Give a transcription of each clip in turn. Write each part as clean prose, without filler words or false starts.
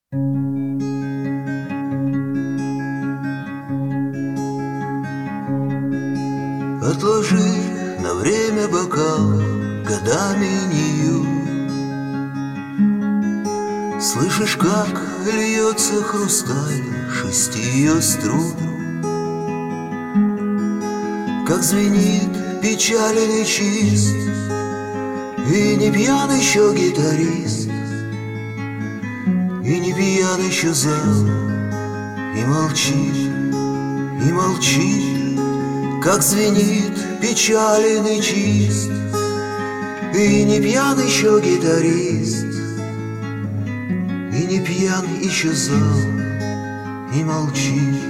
Отложи на время бокал, годами нью. Слышишь, как льется хрусталь 6 ее струн, как звенит печален и чист, и не пьян еще гитарист, и не пьян еще зал, и молчит, как звенит печален и чист, и не пьян еще гитарист, и не пьян еще зал, и молчит.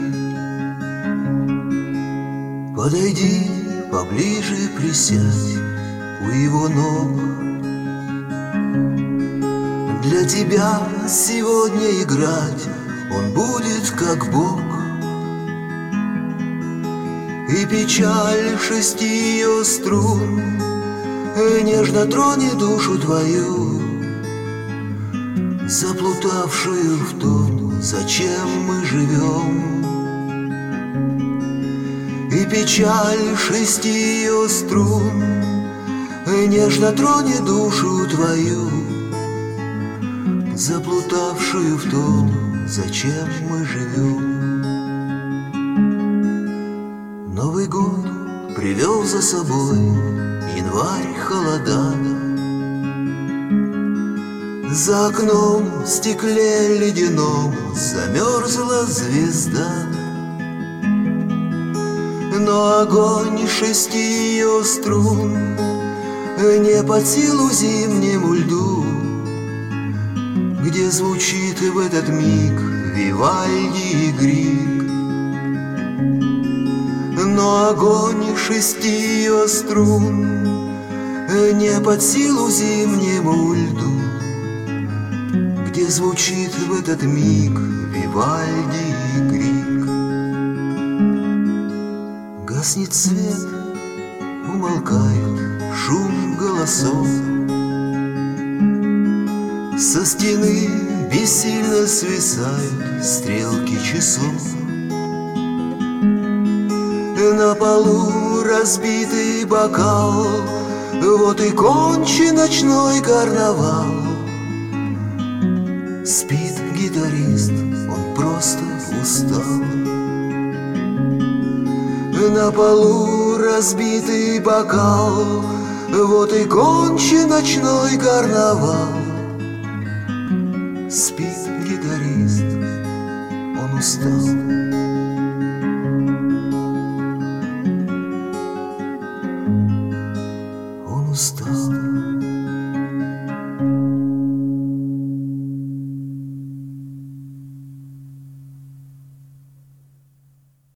Подойди поближе, присядь у его ног. Для тебя сегодня играть он будет как Бог, и печаль 6 ее струн нежно тронет душу твою, заплутавшую в том, зачем мы живем. И печаль 6 ее струн нежно тронет душу твою, заплутавшую в том, зачем мы живем. Новый год привел за собой январь холода. За окном в стекле ледяном замерзла звезда, но огонь 6 ее струн не под силу зимнему льду, где звучит в этот миг Вивальди и Грик. Но огонь 6 ее струн не под силу зимнему льду, где звучит в этот миг Вивальди и Грик. Гаснет свет, умолкает шум голосов, со стены бессильно свисают стрелки часов. На полу разбитый бокал, вот и кончен ночной карнавал. Спит гитарист, он просто устал. На полу разбитый бокал, вот и кончен ночной карнавал. Спит гитарист, он устал.